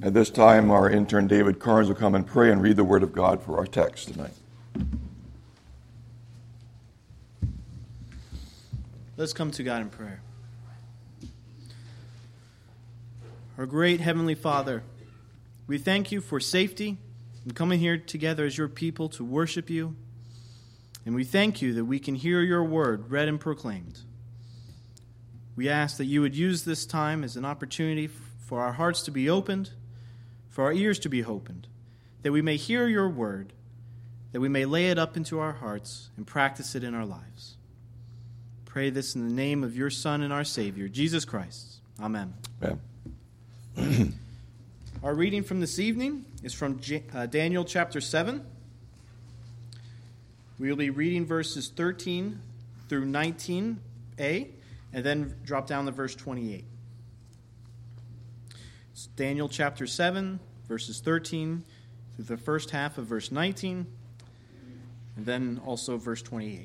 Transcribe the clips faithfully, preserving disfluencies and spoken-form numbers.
At this time, our intern David Carnes will come and pray and read the Word of God for our text tonight. Let's come to God in prayer. Our great Heavenly Father, we thank you for safety and coming here together as your people to worship you. And we thank you that we can hear your word read and proclaimed. We ask that you would use this time as an opportunity for our hearts to be opened, for our ears to be opened, that we may hear your word, that we may lay it up into our hearts and practice it in our lives. Pray this in the name of your Son and our Savior, Jesus Christ. Amen. Amen. Our reading from this evening is from uh, Daniel chapter seven. We will be reading verses thirteen through nineteen a, and then drop down to verse twenty-eight. It's Daniel chapter seven, verses thirteen through the first half of verse nineteen, and then also verse twenty-eight.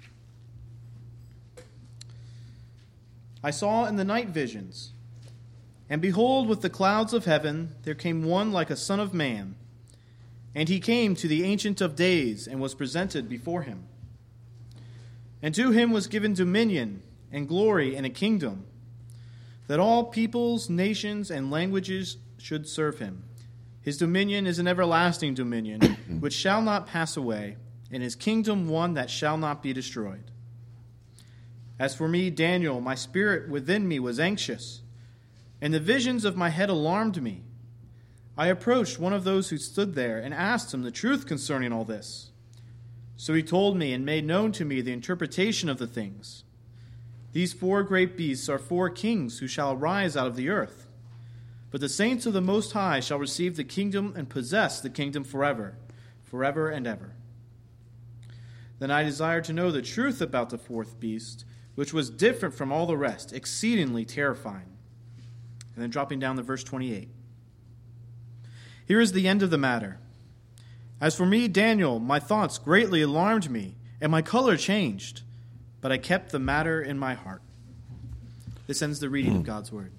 I saw in the night visions, and behold, with the clouds of heaven there came one like a son of man. And he came to the Ancient of Days and was presented before him. And to him was given dominion and glory and a kingdom, that all peoples, nations, and languages should serve him. His dominion is an everlasting dominion, which shall not pass away, and his kingdom one that shall not be destroyed. As for me, Daniel, my spirit within me was anxious, and the visions of my head alarmed me. I approached one of those who stood there and asked him the truth concerning all this. So he told me and made known to me the interpretation of the things. These four great beasts are four kings who shall arise out of the earth. But the saints of the Most High shall receive the kingdom and possess the kingdom forever, forever and ever. Then I desired to know the truth about the fourth beast, which was different from all the rest, exceedingly terrifying. And then dropping down to verse twenty-eight. Here is the end of the matter. As for me, Daniel, my thoughts greatly alarmed me, and my color changed, but I kept the matter in my heart. This ends the reading of God's word.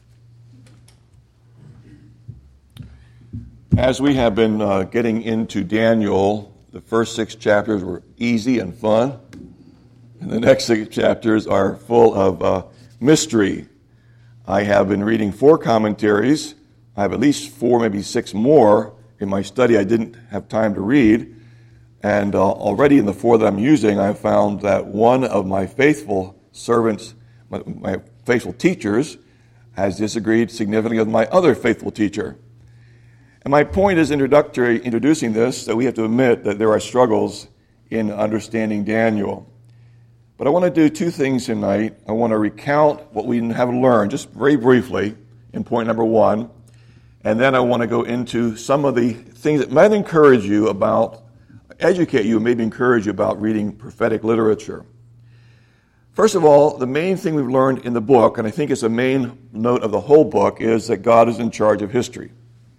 As we have been uh, getting into Daniel, the first six chapters were easy and fun, and the next six chapters are full of uh, mystery. I have been reading four commentaries. I have at least four, maybe six more in my study I didn't have time to read. And uh, already in the four that I'm using, I have found that one of my faithful servants, my, my faithful teachers, has disagreed significantly with my other faithful teacher. And my point is introductory, introducing this, that we have to admit that there are struggles in understanding Daniel. But I want to do two things tonight. I want to recount what we have learned, just very briefly, in point number one. And then I want to go into some of the things that might encourage you about, educate you, and maybe encourage you about reading prophetic literature. First of all, the main thing we've learned in the book, and I think it's a main note of the whole book, is that God is in charge of history.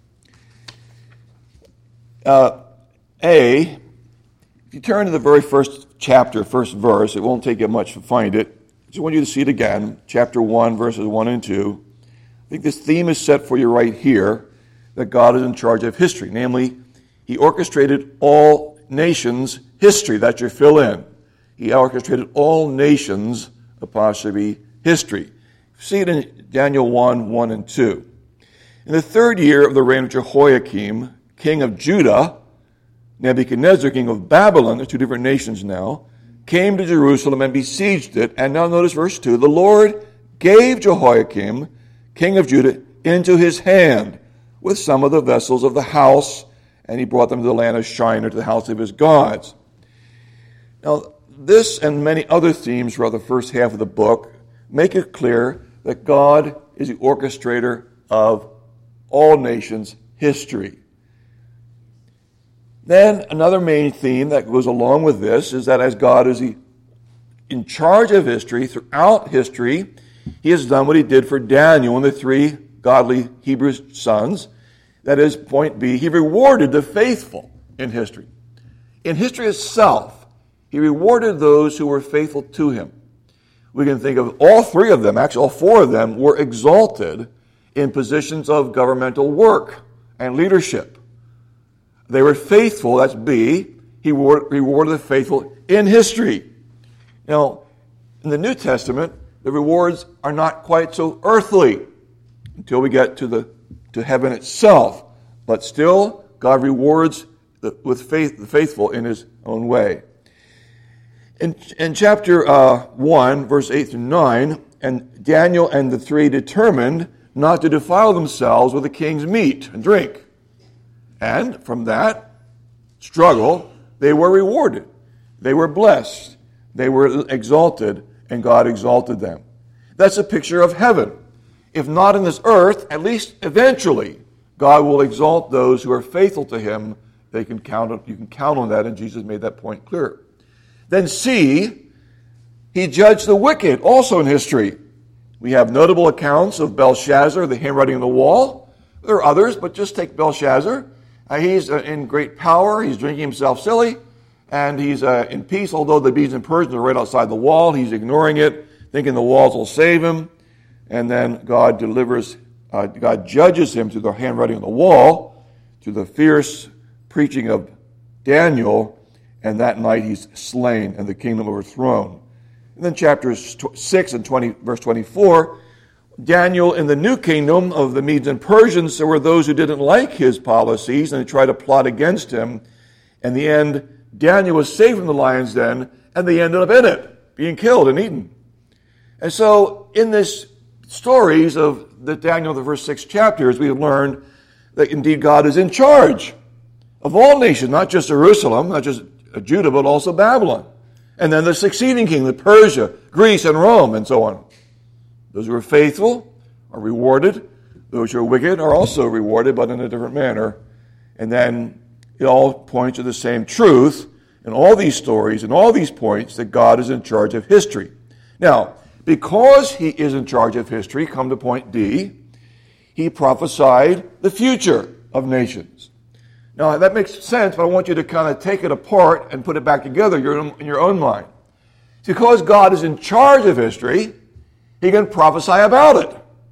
Uh, A, if you turn to the very first chapter, first verse, it won't take you much to find it. I just want you to see it again, chapter one, verses one and two. I think this theme is set for you right here, that God is in charge of history. Namely, he orchestrated all nations' history. That's your fill-in. He orchestrated all nations' apostrophe history. See it in Daniel one, one and two. In the third year of the reign of Jehoiakim, king of Judah, Nebuchadnezzar, king of Babylon, there's two different nations now, came to Jerusalem and besieged it. And now notice verse two. The Lord gave Jehoiakim, king of Judah, into his hand with some of the vessels of the house, and he brought them to the land of Shinar, to the house of his gods. Now, this and many other themes throughout the first half of the book make it clear that God is the orchestrator of all nations' history. Then another main theme that goes along with this is that as God is in charge of history, throughout history, he has done what he did for Daniel and the three godly Hebrew sons. That is, point B, he rewarded the faithful in history. In history itself, he rewarded those who were faithful to him. We can think of all three of them, actually all four of them, were exalted in positions of governmental work and leadership. They were faithful, that's B. He rewarded the faithful in history. Now, in the New Testament, the rewards are not quite so earthly until we get to the to heaven itself. But still, God rewards the, with faith the faithful in his own way. In, in chapter uh, one, verse eight through nine, and Daniel and the three determined not to defile themselves with the king's meat and drink. And from that struggle, they were rewarded. They were blessed. They were exalted, and God exalted them. That's a picture of heaven. If not in this earth, at least eventually, God will exalt those who are faithful to him. They can count on, you can count on that, and Jesus made that point clear. Then C, he judged the wicked, also in history. We have notable accounts of Belshazzar, the handwriting on the wall. There are others, but just take Belshazzar. Uh, he's uh, in great power. He's drinking himself silly, and he's uh, in peace, although the Medes and Persians are right outside the wall. He's ignoring it, thinking the walls will save him. And then God delivers, uh, God judges him through the handwriting on the wall, through the fierce preaching of Daniel, and that night he's slain and the kingdom overthrown. And then chapters six and twenty, verse twenty-four, Daniel in the new kingdom of the Medes and Persians, there were those who didn't like his policies and tried to plot against him. In the end, Daniel was saved from the lion's den, and they ended up in it, being killed and eaten. And so in this stories of the Daniel, the first six chapters, we have learned that indeed God is in charge of all nations, not just Jerusalem, not just Judah, but also Babylon. And then the succeeding kingdom, Persia, Greece, and Rome, and so on. Those who are faithful are rewarded. Those who are wicked are also rewarded, but in a different manner. And then it all points to the same truth in all these stories and all these points that God is in charge of history. Now, because he is in charge of history, come to point D, he prophesied the future of nations. Now, that makes sense, but I want you to kind of take it apart and put it back together in your own mind. Because God is in charge of history, he can prophesy about it.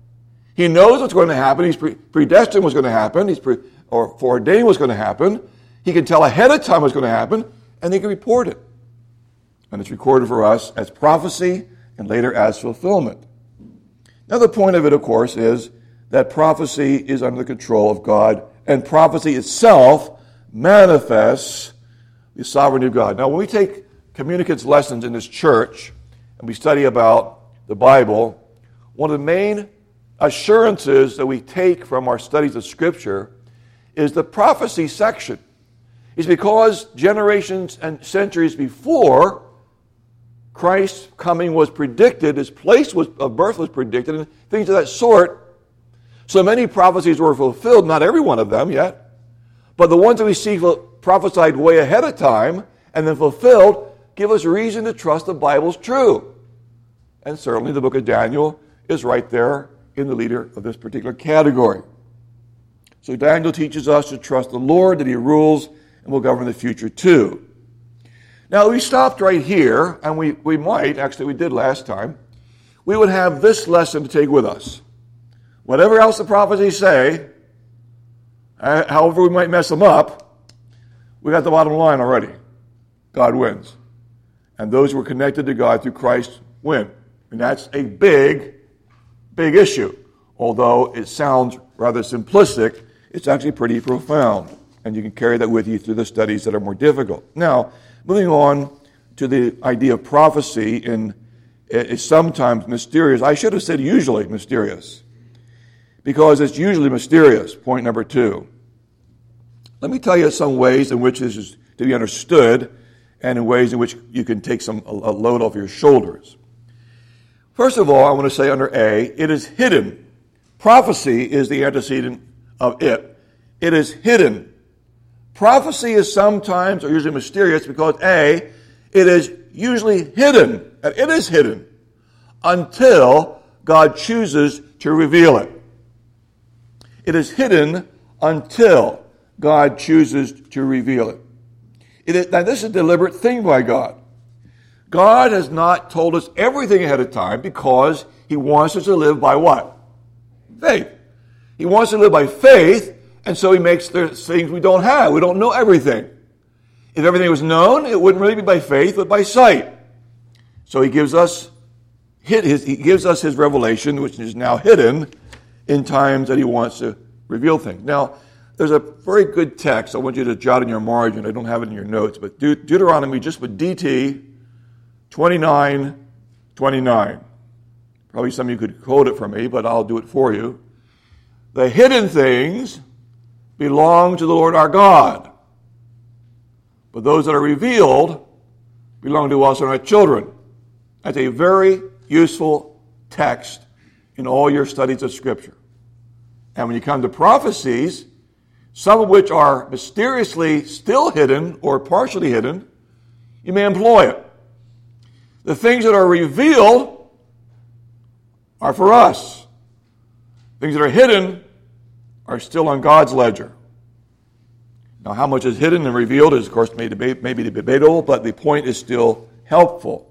He knows what's going to happen. He's pre- predestined what's going to happen. He's pre- or foreordained what's going to happen. He can tell ahead of time what's going to happen, and he can report it. And it's recorded for us as prophecy and later as fulfillment. Now, the point of it, of course, is that prophecy is under the control of God, and prophecy itself manifests the sovereignty of God. Now, when we take communicants lessons in this church, and we study about the Bible, one of the main assurances that we take from our studies of Scripture is the prophecy section. It's because generations and centuries before, Christ's coming was predicted, his place was, of birth was predicted, and things of that sort. So many prophecies were fulfilled, not every one of them yet, but the ones that we see prophesied way ahead of time and then fulfilled give us reason to trust the Bible's true. And certainly the book of Daniel is right there in the leader of this particular category. So Daniel teaches us to trust the Lord, that he rules and will govern the future too. Now, we stopped right here, and we, we might, actually we did last time, we would have this lesson to take with us. Whatever else the prophecies say, uh, however we might mess them up, we got the bottom line already. God wins. And those who are connected to God through Christ win. And that's a big, big issue. Although it sounds rather simplistic, it's actually pretty profound. And you can carry that with you through the studies that are more difficult. Now, moving on to the idea of prophecy, in, is sometimes mysterious. I should have said usually mysterious, because it's usually mysterious, point number two. Let me tell you some ways in which this is to be understood and in ways in which you can take some a load off your shoulders. First of all, I want to say under A, it is hidden. Prophecy is the antecedent of it. It is hidden. Prophecy is sometimes or usually mysterious because A, it is usually hidden. And it is hidden until God chooses to reveal it. It is hidden until God chooses to reveal it. It is, now, this is a deliberate thing by God. God has not told us everything ahead of time because he wants us to live by what? Faith. He wants to live by faith, and so he makes the things we don't have. We don't know everything. If everything was known, it wouldn't really be by faith, but by sight. So he gives us his, he gives us his revelation, which is now hidden in times that he wants to reveal things. Now, there's a very good text. I want you to jot in your margin. I don't have it in your notes, but De- Deuteronomy, just with D T, twenty-nine twenty-nine. Probably some of you could quote it for me, but I'll do it for you. The hidden things belong to the Lord our God, but those that are revealed belong to us and our children. That's a very useful text in all your studies of Scripture. And when you come to prophecies, some of which are mysteriously still hidden or partially hidden, you may employ it. The things that are revealed are for us. Things that are hidden are still on God's ledger. Now, how much is hidden and revealed is, of course, may debate, maybe debatable, but the point is still helpful.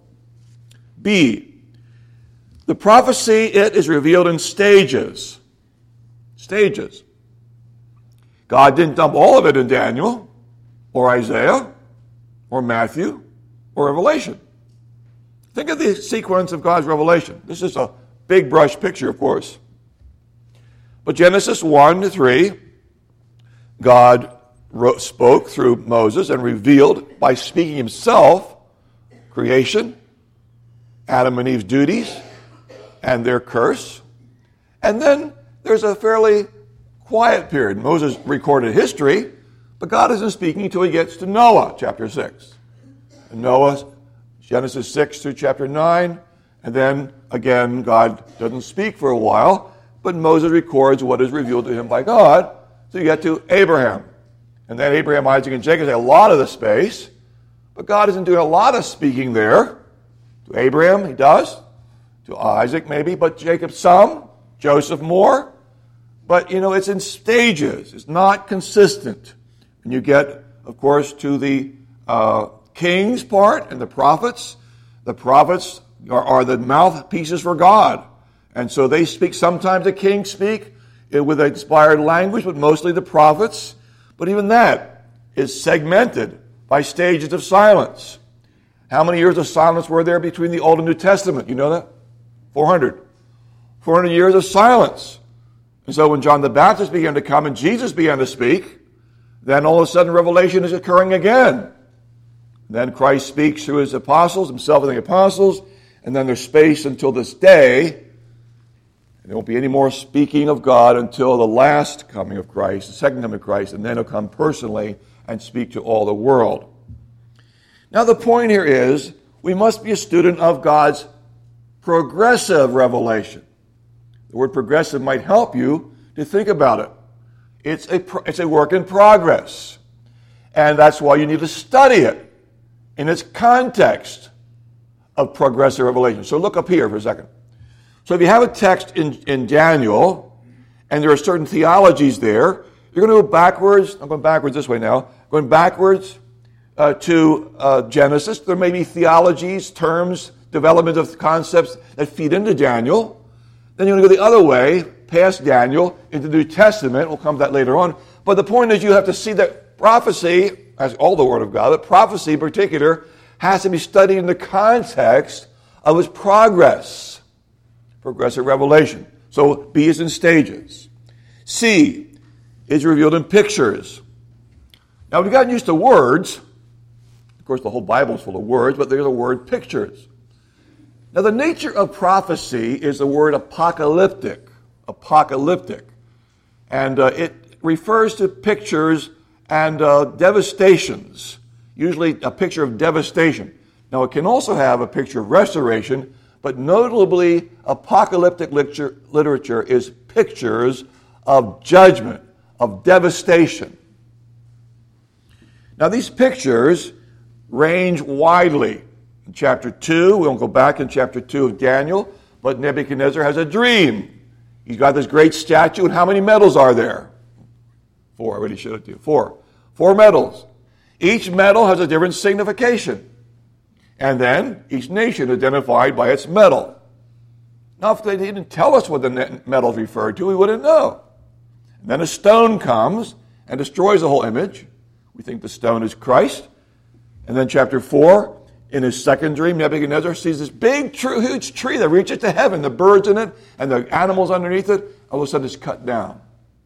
B, the prophecy, it is revealed in stages. Stages. God didn't dump all of it in Daniel, or Isaiah, or Matthew, or Revelation. Think of the sequence of God's revelation. This is a big brush picture, of course. But Genesis one to three, God wrote, spoke through Moses and revealed by speaking himself creation, Adam and Eve's duties, and their curse. And then there's a fairly quiet period. Moses recorded history, but God isn't speaking until he gets to Noah, chapter six. And Noah, Genesis six through chapter nine, and then again, God doesn't speak for a while, but Moses records what is revealed to him by God. So you get to Abraham. And then Abraham, Isaac, and Jacob take a lot of the space, but God isn't doing a lot of speaking there. To Abraham, he does. To Isaac, maybe, but Jacob some. Joseph more. But, you know, it's in stages. It's not consistent. And you get, of course, to the uh, kings part and the prophets. The prophets are, are the mouthpieces for God. And so they speak. Sometimes the kings speak with inspired language, but mostly the prophets. But even that is segmented by stages of silence. How many years of silence were there between the Old and New Testament? You know that? four hundred. four hundred years of silence. And so when John the Baptist began to come and Jesus began to speak, then all of a sudden Revelation is occurring again. Then Christ speaks through his apostles, himself and the apostles, and then there's space until this day. And there won't be any more speaking of God until the last coming of Christ, the second coming of Christ, and then he'll come personally and speak to all the world. Now the point here is, we must be a student of God's progressive revelation. The word progressive might help you to think about it. It's a, it's a work in progress. And that's why you need to study it in its context of progressive revelation. So look up here for a second. So if you have a text in, in Daniel, and there are certain theologies there, you're going to go backwards. I'm going backwards this way now. Going backwards uh, to uh, Genesis. There may be theologies, terms, development of concepts that feed into Daniel. Then you're going to go the other way, past Daniel, into the New Testament. We'll come to that later on. But the point is you have to see that prophecy, as all the Word of God, but prophecy in particular, has to be studied in the context of its progress. Progressive revelation. So B is in stages. C is revealed in pictures. Now we've gotten used to words. Of course, the whole Bible is full of words, but there's the word pictures. Now, the nature of prophecy is the word apocalyptic. Apocalyptic. And uh, it refers to pictures and uh, devastations. Usually a picture of devastation. Now, it can also have a picture of restoration, but notably, apocalyptic literature, literature is pictures of judgment, of devastation. Now, these pictures range widely. In chapter two, we won't go back in chapter two of Daniel, but Nebuchadnezzar has a dream. He's got this great statue, and how many medals are there? Four, I already showed it to you. Four. Four medals. Each medal has a different signification. And then each nation identified by its medal. Now, if they didn't tell us what the medals referred to, we wouldn't know. And then a stone comes and destroys the whole image. We think the stone is Christ. And then chapter four, in his second dream, Nebuchadnezzar sees this big, true, huge tree that reaches to heaven, the birds in it and the animals underneath it. All of a sudden it's cut down.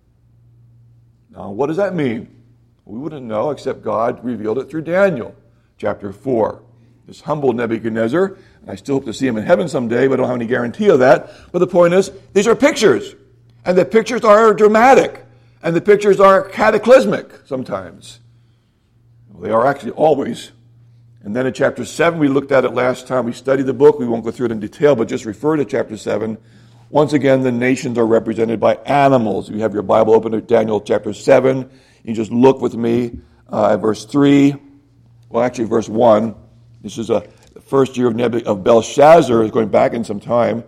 Now, what does that mean? We wouldn't know except God revealed it through Daniel, chapter four. This humble Nebuchadnezzar, and I still hope to see him in heaven someday, but I don't have any guarantee of that. But the point is, these are pictures. And the pictures are dramatic. And the pictures are cataclysmic sometimes. Well, they are actually always. And then in chapter seven, we looked at it last time. We studied the book. We won't go through it in detail, but just refer to chapter seven. Once again, the nations are represented by animals. If you have your Bible open to Daniel chapter seven, you just look with me uh, at verse three. Well, actually, verse one. This is a, the first year of, Nebu- of Belshazzar, is going back in some time.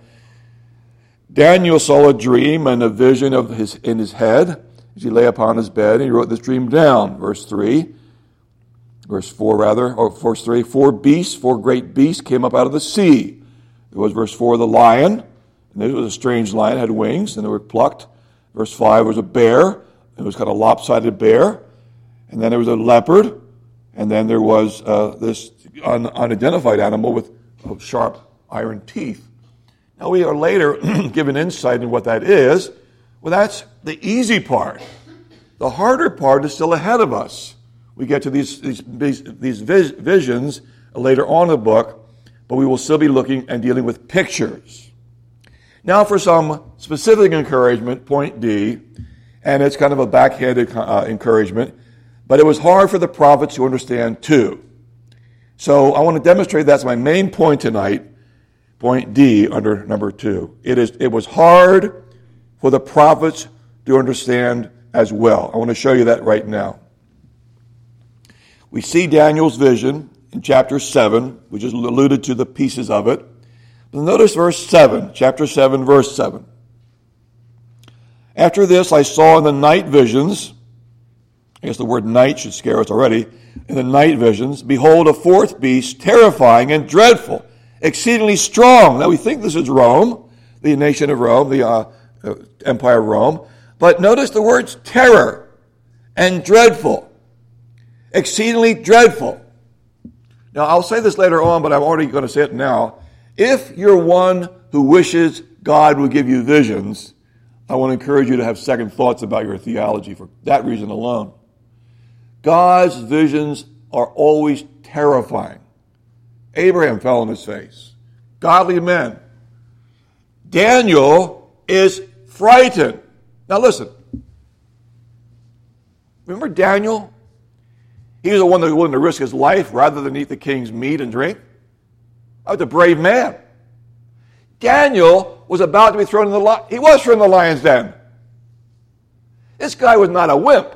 Daniel saw a dream and a vision of his in his head as he lay upon his bed, and he wrote this dream down. Verse three. Verse four, rather, or verse three. Four beasts, four great beasts came up out of the sea. There was verse four, the lion. And this was a strange lion, had wings, and they were plucked. Verse five was a bear. It was kind of a lopsided bear. And then there was a leopard. And then there was uh, this un- unidentified animal with uh, sharp iron teeth. Now we are later given insight into what that is. Well, that's the easy part. The harder part is still ahead of us. We get to these, these, these vis- visions later on in the book, but we will still be looking and dealing with pictures. Now for some specific encouragement, point D, and it's kind of a backhanded uh, encouragement, but it was hard for the prophets to understand too. So I want to demonstrate that's my main point tonight, point D under number two. It is. It was hard for the prophets to understand as well. I want to show you that right now. We see Daniel's vision in chapter seven. We just alluded to the pieces of it. But notice verse seven, chapter seven, verse seven. After this I saw in the night visions, I guess the word night should scare us already, in the night visions, behold, a fourth beast, terrifying and dreadful, exceedingly strong. Now we think this is Rome, the nation of Rome, the uh, uh, empire of Rome. But notice the words terror and dreadful, exceedingly dreadful. Now I'll say this later on, but I'm already going to say it now. If you're one who wishes God will give you visions, I want to encourage you to have second thoughts about your theology for that reason alone. God's visions are always terrifying. Abraham fell on his face. Godly men. Daniel is frightened. Now listen. Remember Daniel? He was the one that was willing to risk his life rather than eat the king's meat and drink. That was a brave man. Daniel was about to be thrown in the lion. He was thrown in the lion's den. This guy was not a wimp.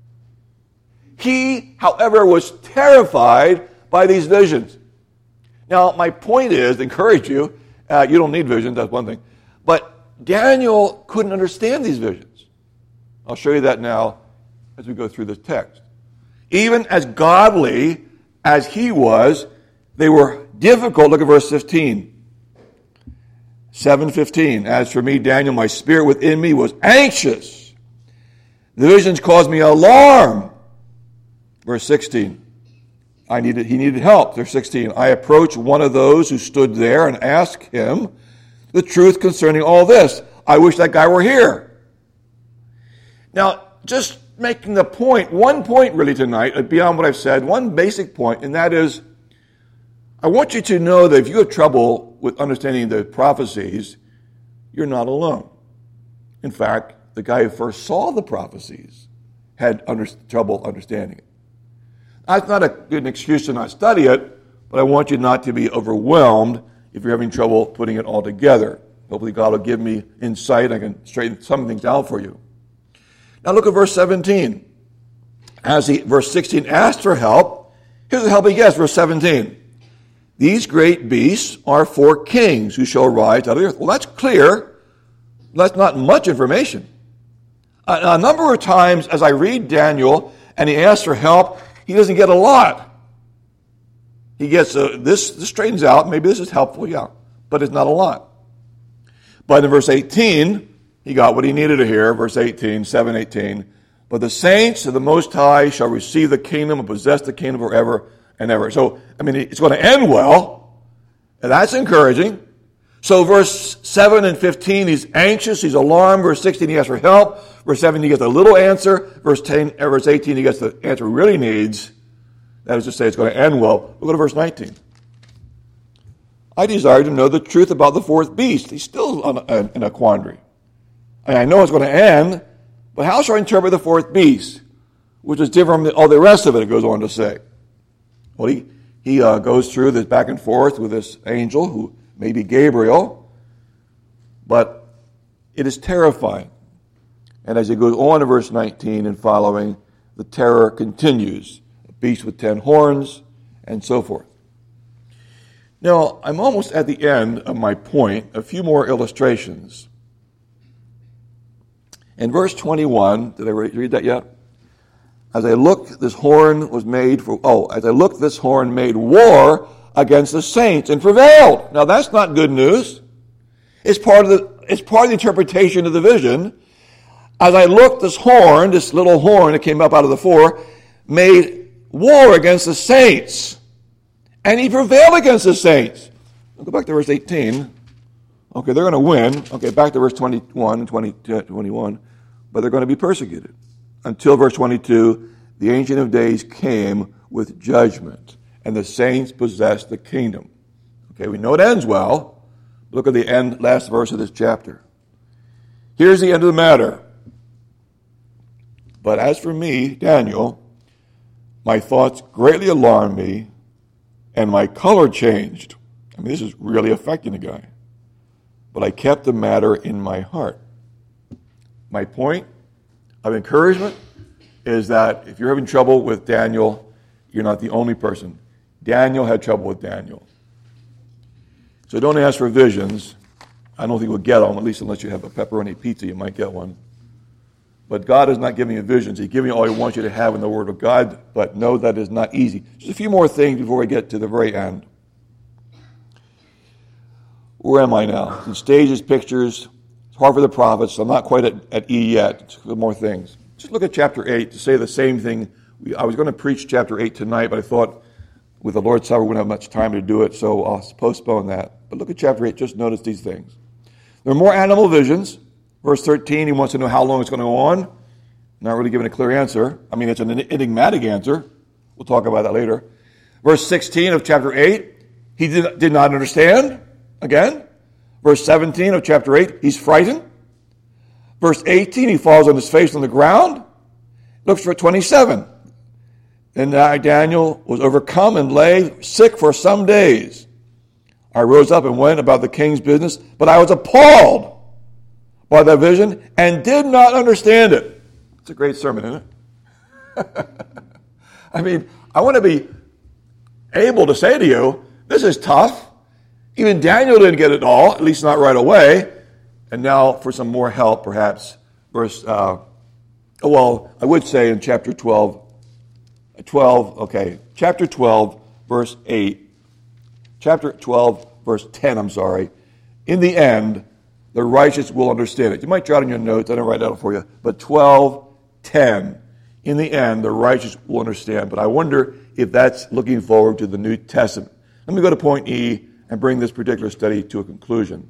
He, however, was terrified by these visions. Now, my point is, to encourage you, uh, you don't need visions, that's one thing. But Daniel couldn't understand these visions. I'll show you that now as we go through this text. Even as godly as he was, they were difficult. Look at verse fifteen. seven fifteen. As for me, Daniel, my spirit within me was anxious. The visions caused me alarm. Verse sixteen. I needed, he needed help. Verse sixteen. I approached one of those who stood there and asked him the truth concerning all this. I wish that guy were here. Now, just making the point, one point really tonight, beyond what I've said, one basic point, and that is, I want you to know that if you have trouble with understanding the prophecies, you're not alone. In fact, the guy who first saw the prophecies had under, trouble understanding it. That's not a good excuse to not study it, but I want you not to be overwhelmed if you're having trouble putting it all together. Hopefully God will give me insight. I can straighten some things out for you. Now look at verse seventeen. As he, verse sixteen, asked for help, here's the help he gets, verse seventeen. These great beasts are four kings who shall rise out of the earth. Well, that's clear. That's not much information. A, a number of times as I read Daniel and he asks for help, he doesn't get a lot. He gets, uh, this, this straightens out. Maybe this is helpful, yeah. But it's not a lot. But in verse eighteen, He got what he needed to hear, verse eighteen, seven eighteen. But the saints of the Most High shall receive the kingdom and possess the kingdom forever and ever. So, I mean, it's going to end well, and that's encouraging. So verse seven and fifteen, he's anxious, he's alarmed. Verse sixteen, he asks for help. Verse seventeen, he gets a little answer. Verse ten, verse eighteen, he gets the answer he really needs. That is to say, it's going to end well. Look at verse nineteen. I desire to know the truth about the fourth beast. He's still on a, in a quandary. And I know it's going to end, but how shall I interpret the fourth beast, which is different from all the rest of it, it goes on to say. Well, he, he uh, goes through this back and forth with this angel, who may be Gabriel, but it is terrifying. And as he goes on to verse nineteen and following, the terror continues. A beast with ten horns, and so forth. Now, I'm almost at the end of my point. A few more illustrations. In verse twenty-one, did I read that yet? As I looked, this horn was made for, oh, as I looked, this horn made war against the saints and prevailed. Now, that's not good news. It's part of the, it's part of the interpretation of the vision. As I looked, this horn, this little horn that came up out of the four, made war against the saints. And he prevailed against the saints. I'll go back to verse eighteen. Okay, they're going to win. Okay, back to verse twenty-one and twenty, twenty-one. But they're going to be persecuted. Until verse twenty-two, the Ancient of Days came with judgment, and the saints possessed the kingdom. Okay, we know it ends well. Look at the end, last verse of this chapter. Here's the end of the matter. But as for me, Daniel, my thoughts greatly alarmed me, and my color changed. I mean, this is really affecting the guy. But I kept the matter in my heart. My point of encouragement is that if you're having trouble with Daniel, you're not the only person. Daniel had trouble with Daniel. So don't ask for visions. I don't think we'll get them, at least unless you have a pepperoni pizza, you might get one. But God is not giving you visions. He's giving you all he wants you to have in the Word of God, but know that is not easy. Just a few more things before we get to the very end. Where am I now? In stages, pictures. It's hard for the prophets. I'm not quite at, at E yet. Just a few more things. Just look at chapter eight to say the same thing. We, I was going to preach chapter eight tonight, but I thought with the Lord's Supper we wouldn't have much time to do it, so I'll postpone that. But look at chapter eight. Just notice these things. There are more animal visions. Verse thirteen, he wants to know how long it's going to go on. Not really giving a clear answer. I mean, it's an enigmatic answer. We'll talk about that later. Verse sixteen of chapter eight, he did, did not understand. Again. Verse seventeen of chapter eight, he's frightened. Verse eighteen, he falls on his face on the ground. Looks for twenty-seven. Then Daniel was overcome and lay sick for some days. I rose up and went about the king's business, but I was appalled by that vision and did not understand it. It's a great sermon, isn't it? I mean, I want to be able to say to you, this is tough. Even Daniel didn't get it all, at least not right away. And now for some more help, perhaps, verse, uh, well, I would say in chapter twelve, twelve, okay, chapter twelve, verse eight, chapter twelve, verse ten, I'm sorry, in the end, the righteous will understand it. You might jot in your notes, I didn't write it down for you, but twelve, ten, in the end, the righteous will understand. But I wonder if that's looking forward to the New Testament. Let me go to point E and bring this particular study to a conclusion.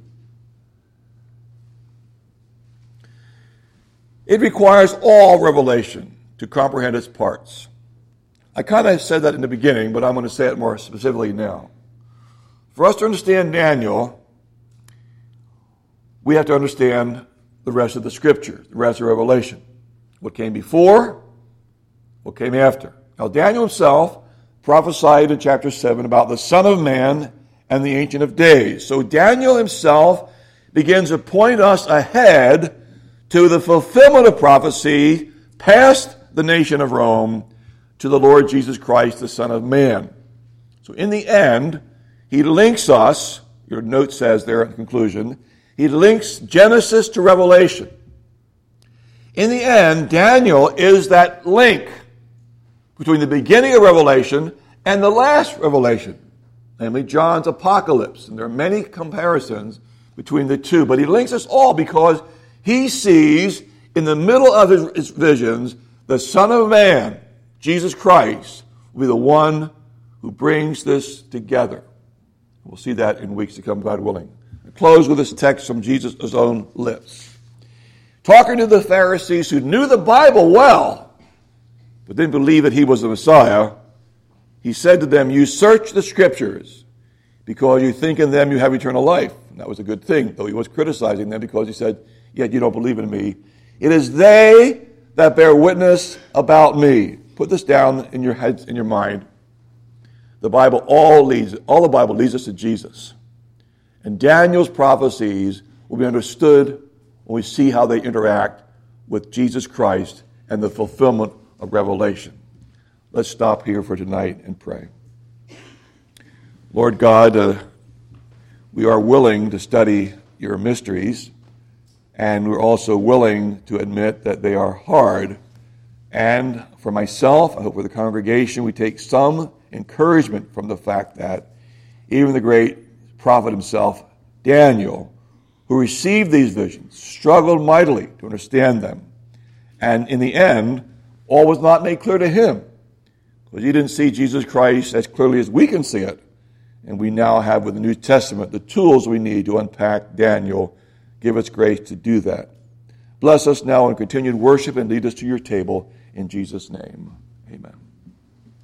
It requires all revelation to comprehend its parts. I kind of said that in the beginning, but I'm going to say it more specifically now. For us to understand Daniel, we have to understand the rest of the Scripture, the rest of Revelation. What came before, what came after. Now, Daniel himself prophesied in chapter seven about the Son of Man and the Ancient of Days. So Daniel himself begins to point us ahead to the fulfillment of prophecy past the nation of Rome to the Lord Jesus Christ, the Son of Man. So in the end, he links us, your note says there in conclusion, he links Genesis to Revelation. In the end, Daniel is that link between the beginning of Revelation and the last Revelation, namely John's Apocalypse. And there are many comparisons between the two, but he links us all because he sees in the middle of his, his visions the Son of Man, Jesus Christ, will be the one who brings this together. We'll see that in weeks to come, God willing. I close with this text from Jesus' own lips. Talking to the Pharisees who knew the Bible well, but didn't believe that he was the Messiah, he said to them, you search the Scriptures because you think in them you have eternal life. And that was a good thing, though he was criticizing them because he said, yet you don't believe in me. It is they that bear witness about me. Put this down in your heads, in your mind. The Bible all leads, all the Bible leads us to Jesus. And Daniel's prophecies will be understood when we see how they interact with Jesus Christ and the fulfillment of Revelation. Let's stop here for tonight and pray. Lord God, uh, we are willing to study your mysteries, and we're also willing to admit that they are hard. And for myself, I hope for the congregation, we take some encouragement from the fact that even the great prophet himself, Daniel, who received these visions, struggled mightily to understand them. And in the end, all was not made clear to him, because he didn't see Jesus Christ as clearly as we can see it. And we now have with the New Testament the tools we need to unpack Daniel. Give us grace to do that. Bless us now in continued worship and lead us to your table in Jesus' name. Amen.